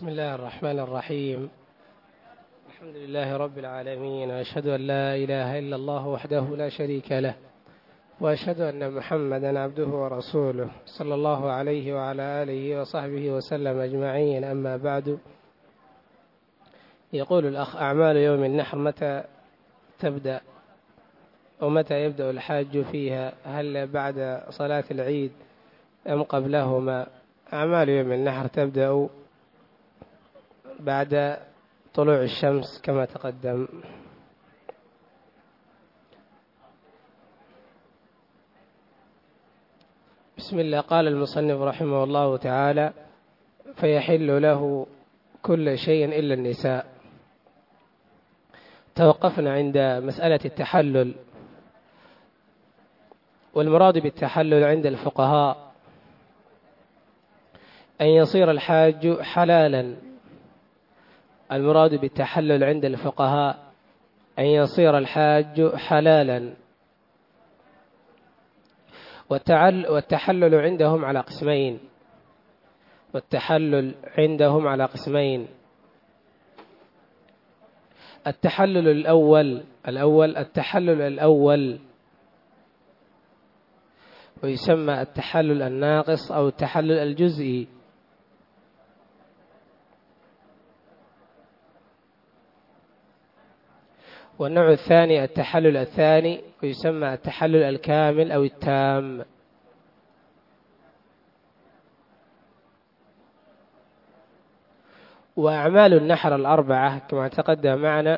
بسم الله الرحمن الرحيم. الحمد لله رب العالمين، وأشهد أن لا إله إلا الله وحده لا شريك له، وأشهد أن محمدا عبده ورسوله صلى الله عليه وعلى آله وصحبه وسلم أجمعين. أما بعد، يقول الأخ: أعمال يوم النحر متى تبدأ ومتى يبدأ الحاج فيها؟ هل بعد صلاة العيد أم قبلهما؟ أعمال يوم النحر تبدأ بعد طلوع الشمس كما تقدم. بسم الله. قال المصنف رحمه الله تعالى: فيحل له كل شيء إلا النساء. توقفنا عند مسألة التحلل، والمراد بالتحلل عند الفقهاء أن يصير الحاج حلالا. المراد بالتحلل عند الفقهاء أن يصير الحاج حلالا. والتحلل عندهم على قسمين. التحلل الأول ويسمى التحلل الناقص أو التحلل الجزئي. والنوع الثاني التحلل الثاني ويسمى التحلل الكامل أو التام. وأعمال النحر الأربعة كما تقدم معنا: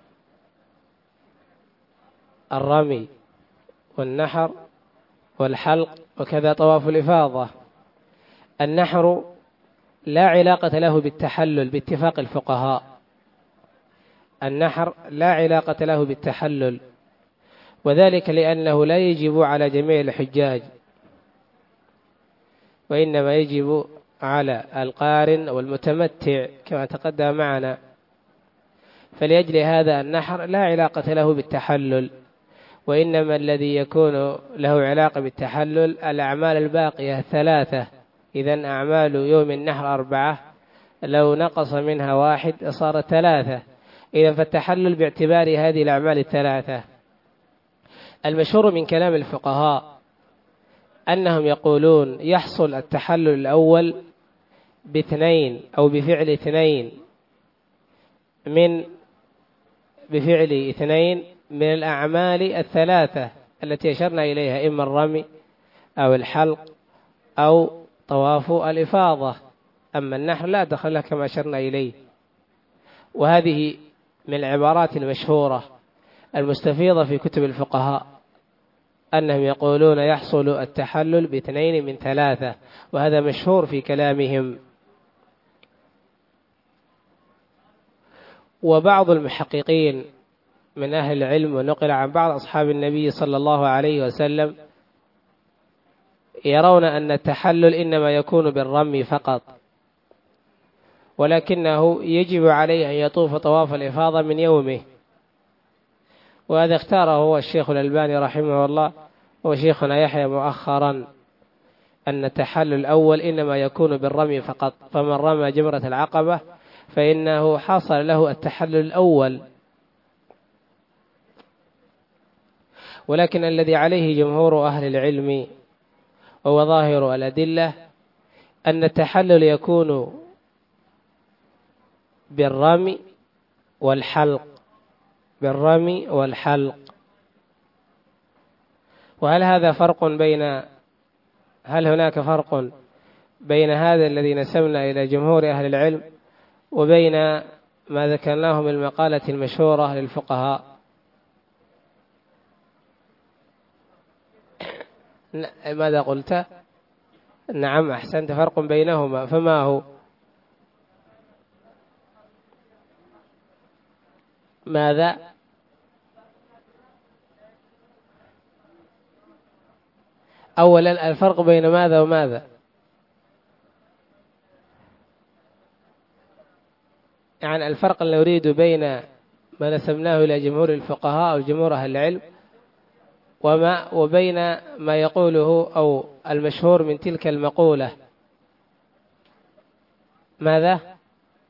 الرمي والنحر والحلق وكذا طواف الإفاضة. النحر لا علاقة له بالتحلل باتفاق الفقهاء. النحر لا علاقة له بالتحلل، وذلك لأنه لا يجب على جميع الحجاج، وإنما يجب على القارن والمتمتع كما تقدم معنا. فلأجل هذا النحر لا علاقة له بالتحلل، وإنما الذي يكون له علاقة بالتحلل الأعمال الباقية الثلاثة. إذن أعمال يوم النحر 4، لو نقص منها 1 صارت 3. إذن فالتحلل باعتبار هذه الأعمال الثلاثة. المشهور من كلام الفقهاء أنهم يقولون يحصل التحلل الأول باثنين أو بفعل اثنين من الأعمال الثلاثة التي أشرنا إليها، إما الرمي أو الحلق أو طواف الإفاضة. أما النحر لا دخل له كما أشرنا إليه. وهذه من العبارات المشهورة المستفيضة في كتب الفقهاء، أنهم يقولون يحصل التحلل باثنين من 3، وهذا مشهور في كلامهم. وبعض المحققين من أهل العلم ونقل عن بعض أصحاب النبي صلى الله عليه وسلم يرون أن التحلل إنما يكون بالرمي فقط، ولكنه يجب عليه أن يطوف طواف الإفاضة من يومه. وهذا اختاره هو الشيخ الألباني رحمه الله وشيخنا يحيى مؤخرا، أن التحلل الأول إنما يكون بالرمي فقط. فمن رمى جمرة العقبة فإنه حصل له التحلل الأول. ولكن الذي عليه جمهور أهل العلم وهو ظاهر الأدلة أن التحلل يكون بالرمي والحلق. وهل هناك فرق بين هذا الذي نسبنا إلى جمهور أهل العلم وبين ما ذكرناه من المقالة المشهورة للفقهاء؟ ماذا قلت؟ نعم، أحسنت، فرق بينهما. فما هو؟ ماذا؟ أولا الفرق بين ماذا وماذا؟ يعني الفرق اللي نريد بين ما نسبناه إلى جمهور الفقهاء أو جمهور أهل العلم وبين ما يقوله أو المشهور من تلك المقولة. ماذا؟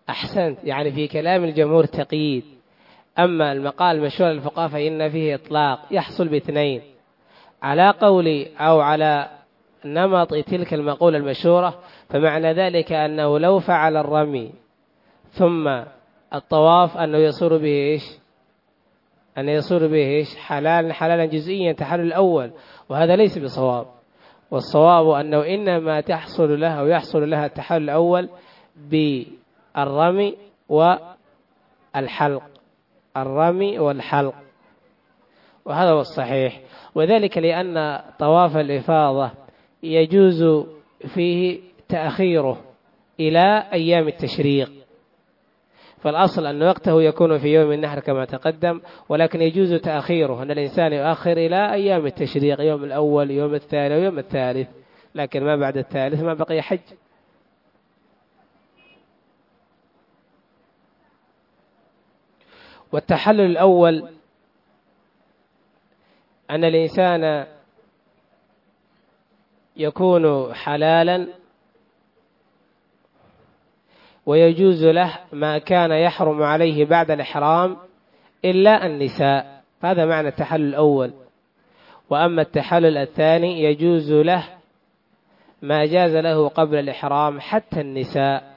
أحسنت، يعني في كلام الجمهور تقييد. أما المقال المشهور للفقهاء فإن فيه إطلاق يحصل باثنين، على قول أو على نمط تلك المقولة المشهورة، فمعنى ذلك أنه لو فعل الرمي ثم الطواف أنه يصير به إيش؟ أن يصير به إيش؟ حلالا جزئيا تحلل الأول، وهذا ليس بصواب. والصواب أنه إنما تحصل لها ويحصل لها التحلل الأول بالرمي والحلق، الرمي والحلق، وهذا هو الصحيح. وذلك لأن طواف الإفاضة يجوز فيه تأخيره إلى أيام التشريق، فالأصل أن وقته يكون في يوم النحر كما تقدم، ولكن يجوز تأخيره، أن الإنسان يؤخر إلى أيام التشريق، يوم الأول، يوم الثاني، ويوم الثالث، لكن ما بعد الثالث ما بقي حج. والتحلل الأول أن الإنسان يكون حلالا ويجوز له ما كان يحرم عليه بعد الإحرام إلا النساء، هذا معنى التحلل الأول. وأما التحلل الثاني يجوز له ما جاز له قبل الإحرام حتى النساء.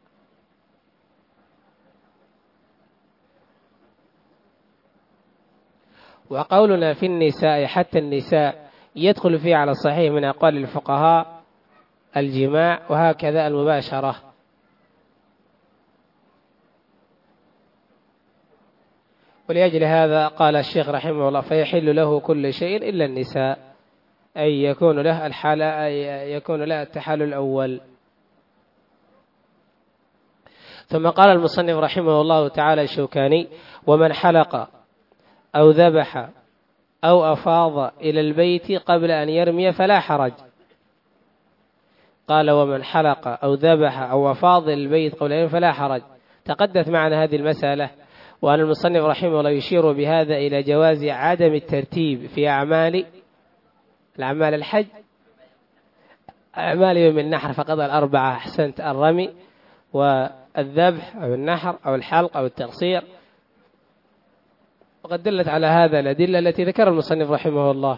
وقولنا في النساء حتى النساء يدخل فيه على الصحيح من أقوال الفقهاء الجماع، وهكذا المباشرة. ولأجل هذا قال الشيخ رحمه الله: فيحل له كل شيء إلا النساء، أي يكون له التحلل الأول. ثم قال المصنف رحمه الله تعالى الشوكاني: ومن حلق أو ذبح أو أفاض إلى البيت قبل أن يرمي فلا حرج. قال: ومن حلق أو ذبح أو أفاض إلى البيت قبل أن يرمي فلا حرج. تقدت معنا هذه المسألة، وأن المصنف رحمه الله يشير بهذا إلى جواز عدم الترتيب في أعمال الحج، أعمال يوم النحر فقط الأربعة: أحسنت، الرمي والذبح أو النحر أو الحلق أو التقصير. وقد دلت على هذا الأدلة التي ذكر المصنف رحمه الله.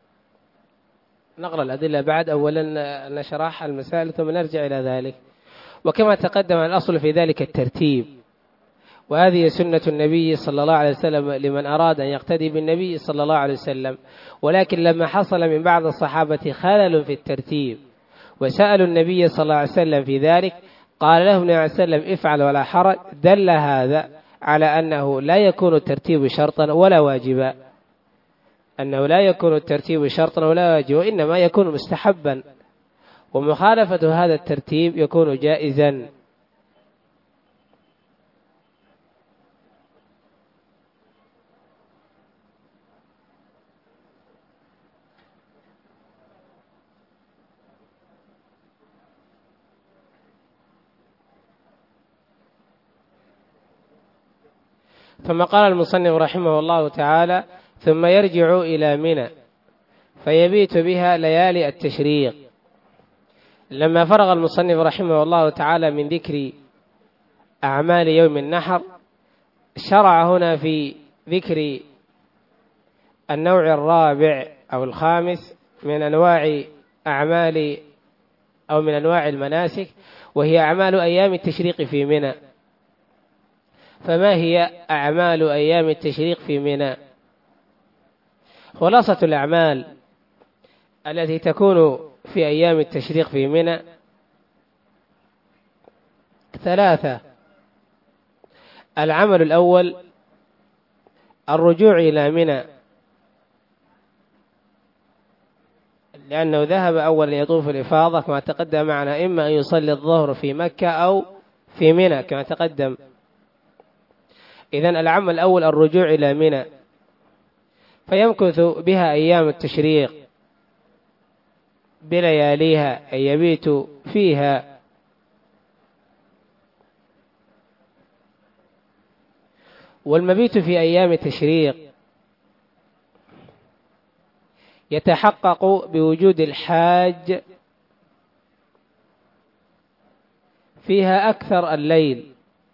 نقرأ الأدلة بعد، أولا نشرح المسائل ثم نرجع إلى ذلك. وكما تقدم الأصل في ذلك الترتيب، وهذه سنة النبي صلى الله عليه وسلم لمن أراد أن يقتدي بالنبي صلى الله عليه وسلم. ولكن لما حصل من بعض الصحابة خلل في الترتيب وسألوا النبي صلى الله عليه وسلم في ذلك، قال لهم النبي عليه وسلم: افعل ولا حرج. دل هذا على أنه لا يكون الترتيب شرطا ولا واجبا، أنه لا يكون الترتيب شرطا ولا واجبا، وإنما يكون مستحبا، ومخالفة هذا الترتيب يكون جائزا. ثم قال المصنف رحمه الله تعالى: ثم يرجع إلى منى فيبيت بها ليالي التشريق. لما فرغ المصنف رحمه الله تعالى من ذكر أعمال يوم النحر، شرع هنا في ذكر النوع الرابع أو الخامس من أنواع أعمال أو من أنواع المناسك، وهي أعمال أيام التشريق في منى. فما هي أعمال أيام التشريق في منى؟ خلاصة الأعمال التي تكون في أيام التشريق في منى ثلاثة. العمل الأول الرجوع إلى منى، لأنه ذهب أولا يطوف الإفاضة كما تقدم معنا، إما أن يصلي الظهر في مكة أو في منى كما تقدم. إذن العمل الأول الرجوع إلى منى، فيمكث بها أيام التشريق بلياليها، أي يبيت فيها. والمبيت في أيام التشريق يتحقق بوجود الحاج فيها أكثر الليل،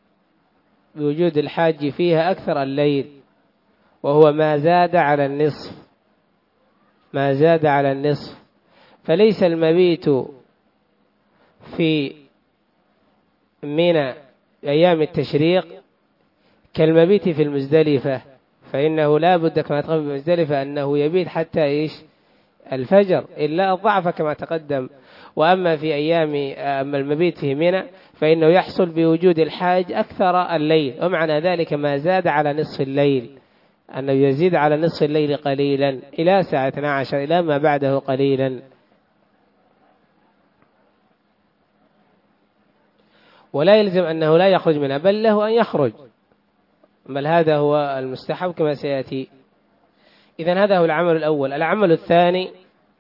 بوجود الحاج فيها أكثر الليل، وهو ما زاد على النصف، ما زاد على النصف. فليس المبيت في منى أيام التشريق كالمبيت في المزدلفة، فإنه لا بد كما تقول في المزدلفة أنه يبيت حتى إيش الفجر، إلا الضعف كما تقدم. وأما في أما المبيت في منى فإنه يحصل بوجود الحاج أكثر الليل، ومعنى ذلك ما زاد على نصف الليل، أنه يزيد على نصف الليل قليلا إلى الساعة 12 إلى ما بعده قليلا. ولا يلزم أنه لا يخرج منها، بل له أن يخرج، بل هذا هو المستحب كما سيأتي. إذن هذا هو العمل الأول. العمل الثاني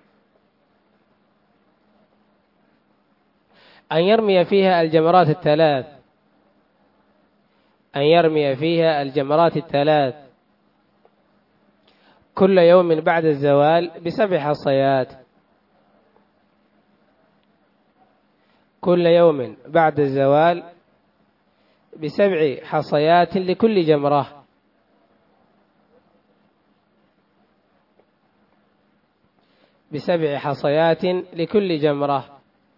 أن يرمي فيها الجمرات الثلاث، أن يرمي فيها الجمرات الثلاث كل يوم بعد الزوال ب7 حصيات، كل يوم بعد الزوال ب7 حصيات لكل جمرة، ب7 حصيات لكل جمرة.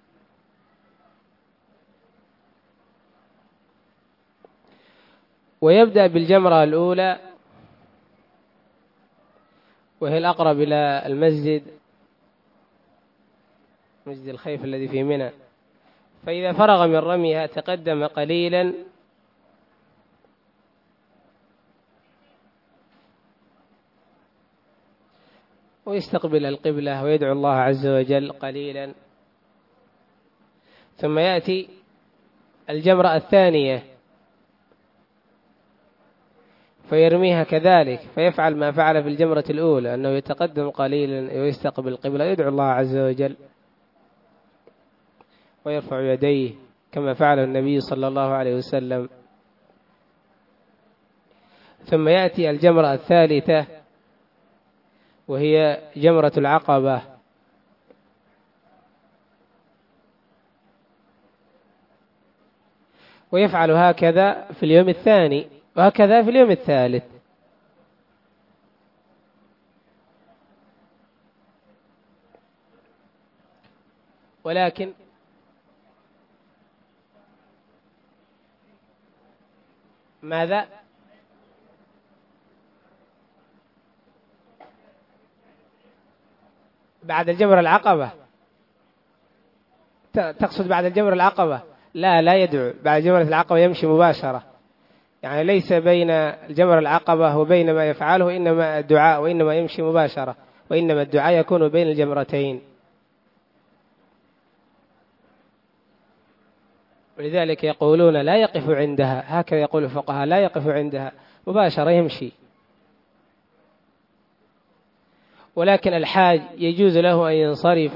ويبدأ بالجمرة الأولى وهي الأقرب إلى المسجد، مسجد الخيف الذي في منى، فإذا فرغ من رميها تقدم قليلا ويستقبل القبلة ويدعو الله عز وجل قليلا، ثم يأتي الجمرة الثانية فيرميها كذلك، فيفعل ما فعل في الجمرة الأولى، أنه يتقدم قليلا ويستقبل القبلة ويدعو الله عز وجل ويرفع يديه كما فعل النبي صلى الله عليه وسلم. ثم يأتي الجمرة الثالثة وهي جمرة العقبة، ويفعل هكذا في اليوم الثاني وهكذا في اليوم الثالث. ولكن ماذا؟ بعد الجمرة العقبة تقصد؟ بعد الجمرة العقبة لا يدعو بعد جمرة العقبة، يمشي مباشرة، يعني ليس بين الجمرة العقبة وبين ما يفعله إنما الدعاء، وإنما يمشي مباشرة، وإنما الدعاء يكون بين الجمرتين. ولذلك يقولون لا يقف عندها، هكذا يقول الفقهاء، لا يقف عندها، مباشرة يمشي. ولكن الحاج يجوز له أن ينصرف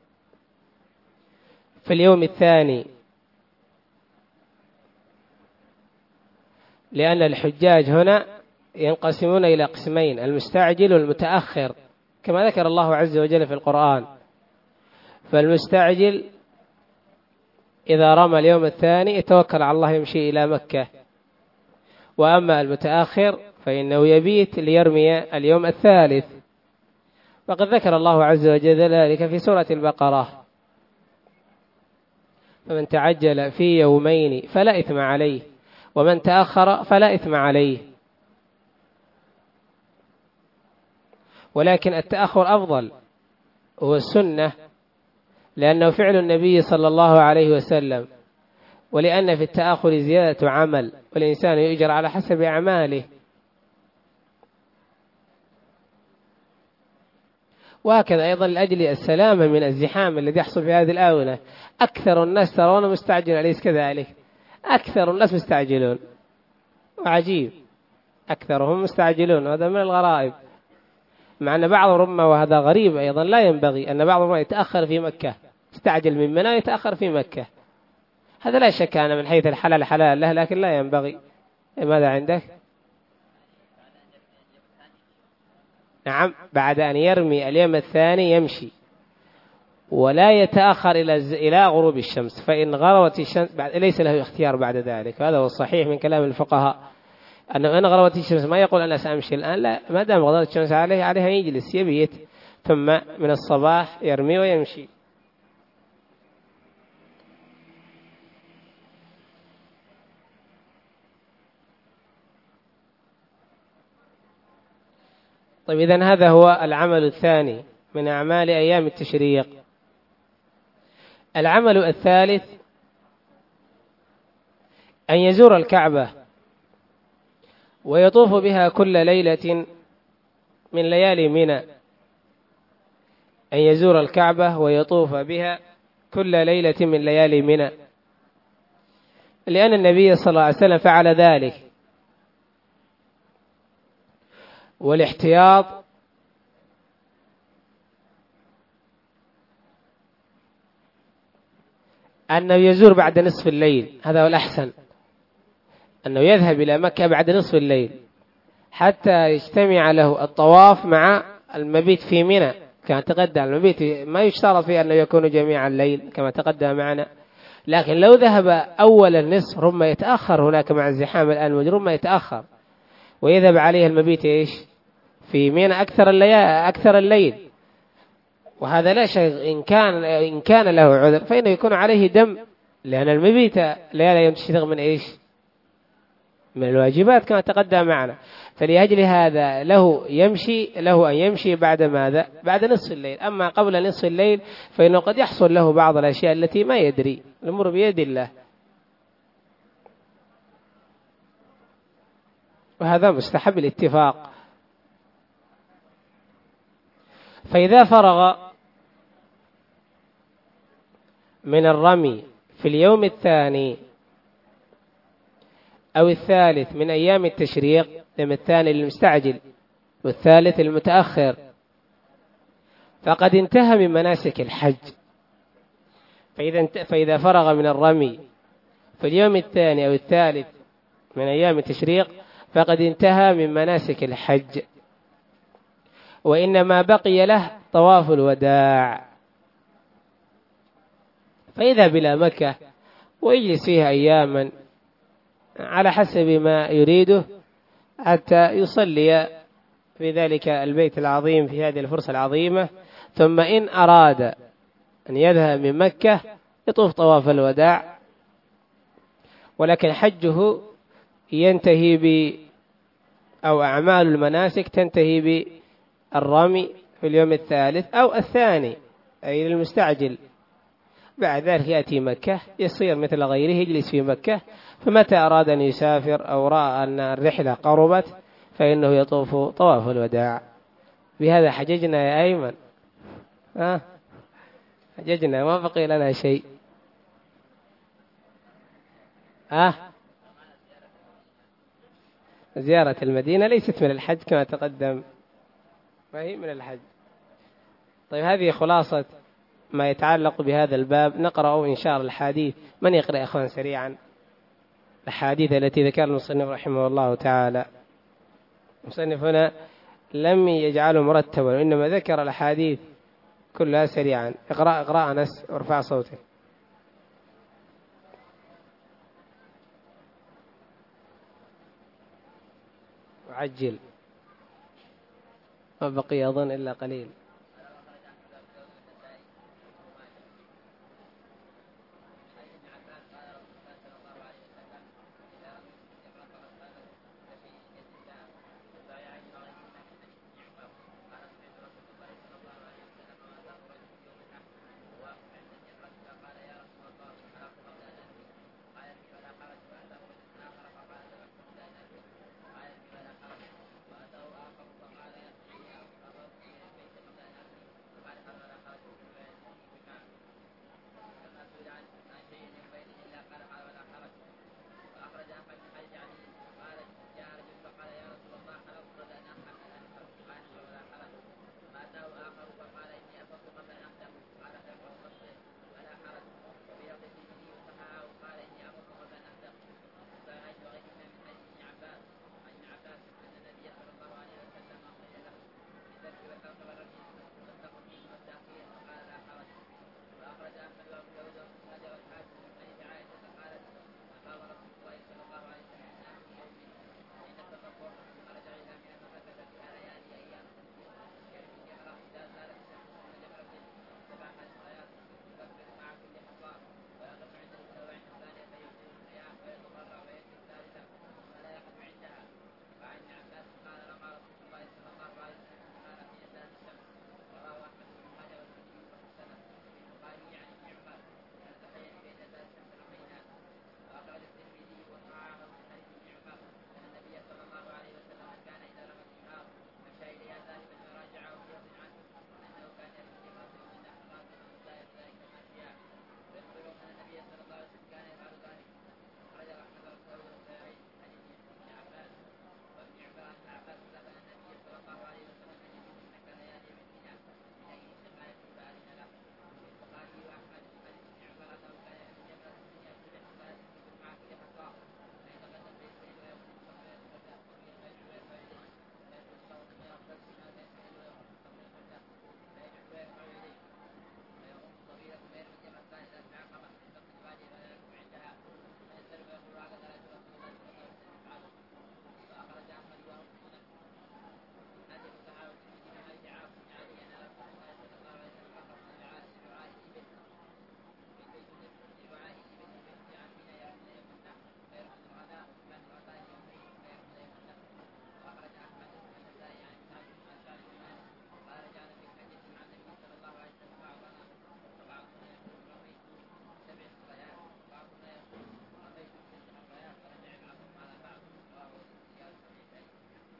في اليوم الثاني، لأن الحجاج هنا ينقسمون إلى قسمين: المستعجل والمتأخر، كما ذكر الله عز وجل في القرآن. فالمستعجل إذا رمى اليوم الثاني يتوكل على الله يمشي إلى مكة، وأما المتأخر فإنه يبيت ليرمي اليوم الثالث. وقد ذكر الله عز وجل ذلك في سورة البقرة: فمن تعجل في يومين فلا إثم عليه ومن تأخر فلا إثم عليه. ولكن التأخر أفضل، هو السنة، لأنه فعل النبي صلى الله عليه وسلم، ولأن في التأخر زيادة عمل، والإنسان يؤجر على حسب أعماله. وهكذا أيضا لأجل السلامة من الزحام الذي يحصل في هذه الآونة. أكثر الناس ترون مستعجل، أليس كذلك؟ أكثر الناس مستعجلون، وعجيب أكثرهم مستعجلون، وهذا من الغرائب، مع أن بعض ربما، وهذا غريب أيضا لا ينبغي، أن بعض ربما يتأخر في مكة، يستعجل من منى يتأخر في مكة، هذا لا شك أن من حيث الحلال حلال له، لكن لا ينبغي. ماذا عندك؟ نعم، بعد أن يرمي اليوم الثاني يمشي، ولا يتأخر إلى غروب الشمس، فإن غربت الشمس ليس له اختيار بعد ذلك. هذا هو الصحيح من كلام الفقهاء، أنه إن غربت الشمس ما يقول أنا سأمشي الآن، لا، ما دام غربت الشمس عليها يجلس يبيت، ثم من الصباح يرمي ويمشي. طيب، إذن هذا هو العمل الثاني من أعمال أيام التشريق. العمل الثالث أن يزور الكعبة ويطوف بها كل ليلة من ليالي منى، أن يزور الكعبة ويطوف بها كل ليلة من ليالي منى، لأن النبي صلى الله عليه وسلم فعل ذلك. والاحتياط أنه يزور بعد نصف الليل، هذا هو الأحسن، أنه يذهب إلى مكة بعد نصف الليل حتى يجتمع له الطواف مع المبيت في منى، كما تقدم. المبيت ما يشترط فيه أنه يكون جميع الليل كما تقدم معنا، لكن لو ذهب أول النصف ربما يتأخر هناك مع الزحام الآن، ربما يتأخر ويذهب عليه المبيت في منى أكثر الليل، وهذا لا شيء. إن كان له عذر فإنه يكون عليه دم، لأن المبيت لا ينشتغل من الواجبات كما تقدم معنا. فلأجل هذا له أن يمشي بعد ماذا؟ بعد نصف الليل. أما قبل نصف الليل فإنه قد يحصل له بعض الأشياء التي ما يدري، الأمور بيد الله، وهذا مستحب الاتفاق. فإذا فرغ من الرمي في اليوم الثاني أو الثالث من أيام التشريق، الثاني المستعجل والثالث المتأخر، فقد انتهى من مناسك الحج. فإذا فرغ من الرمي في اليوم الثاني أو الثالث من أيام التشريق فقد انتهى من مناسك الحج، وإنما بقي له طواف الوداع، فيذهب إلى مكة ويجلس فيها أياما على حسب ما يريده حتى يصلي في ذلك البيت العظيم في هذه الفرصة العظيمة. ثم إن أراد أن يذهب من مكة يطوف طواف الوداع، ولكن حجه ينتهي أو أعمال المناسك تنتهي بالرمي في اليوم الثالث أو الثاني، أي للمستعجل. بعد ذلك يأتي مكة، يصير مثل غيره يجلس في مكة، فمتى أراد أن يسافر أو رأى أن الرحلة قربت فإنه يطوف طواف الوداع. بهذا حججنا يا أيمن، حججنا ما بقي لنا شيء. زيارة المدينة ليست من الحج كما تقدم، ما هي من الحج. طيب، هذه خلاصة ما يتعلق بهذا الباب. نقرأ إن شاء الله الحديث. من يقرأ يا أخوان سريعا الحديث التي ذكر المصنف رحمه الله تعالى؟ المصنف هنا لم يجعله مرتبا، وإنما ذكر الحديث كلها سريعا. اقرأ أنس وارفع صوتك. وعجل، ما بقي أظن إلا قليل.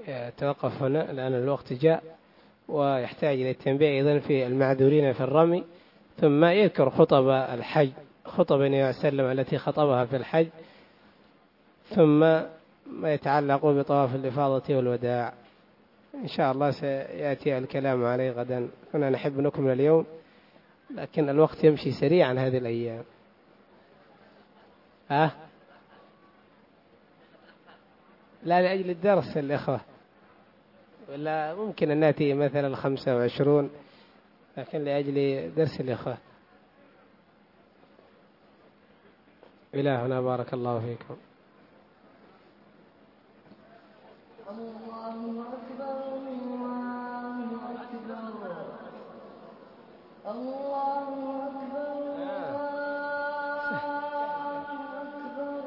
توقف هنا لأن الوقت جاء، ويحتاج إلى التنبيه أيضا في المعذورين في الرمي، ثم يذكر خطب الحج، خطب النبي صلى الله عليه وسلم التي خطبها في الحج، ثم ما يتعلق بطواف الإفاضة والوداع. إن شاء الله سيأتي الكلام عليه غدا. كنا نحب نكمل اليوم لكن الوقت يمشي سريعا هذه الأيام. لا، لأجل الدرس الإخوة، ولا ممكن أن نأتي مثلا 25، لكن لأجل درس الإخوة. إلهنا بارك الله فيكم. الله أكبر الله أكبر الله